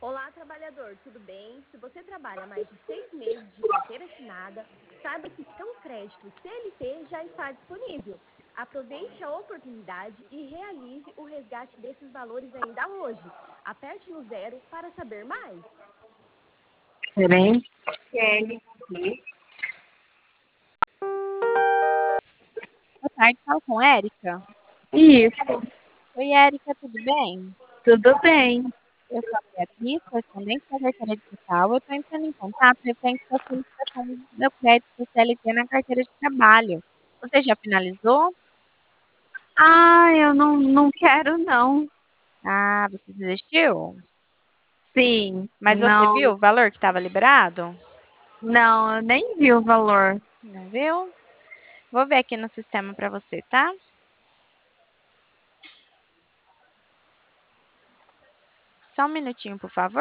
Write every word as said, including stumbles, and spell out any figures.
Olá, trabalhador, tudo bem? Se você trabalha mais de seis meses de carteira assinada, saiba que seu crédito C L T já está disponível. Aproveite a oportunidade e realize o resgate desses valores ainda hoje. Aperte no zero para saber mais. Gerente C L T. Boa tarde, falo com Érica. Isso, Oi, Érica, tudo bem? tudo bem. Eu sou a Beatriz, correspondente da carteira digital. Eu estou entrando em contato referente à solicitação do meu crédito C L T na carteira de trabalho. Você já finalizou? Ah, eu não, não quero não. Ah, você desistiu? Sim, Mas você não, viu o valor que estava liberado? não, eu nem vi o valor. Não viu? Vou ver aqui no sistema para você, tá? Só um minutinho, por favor.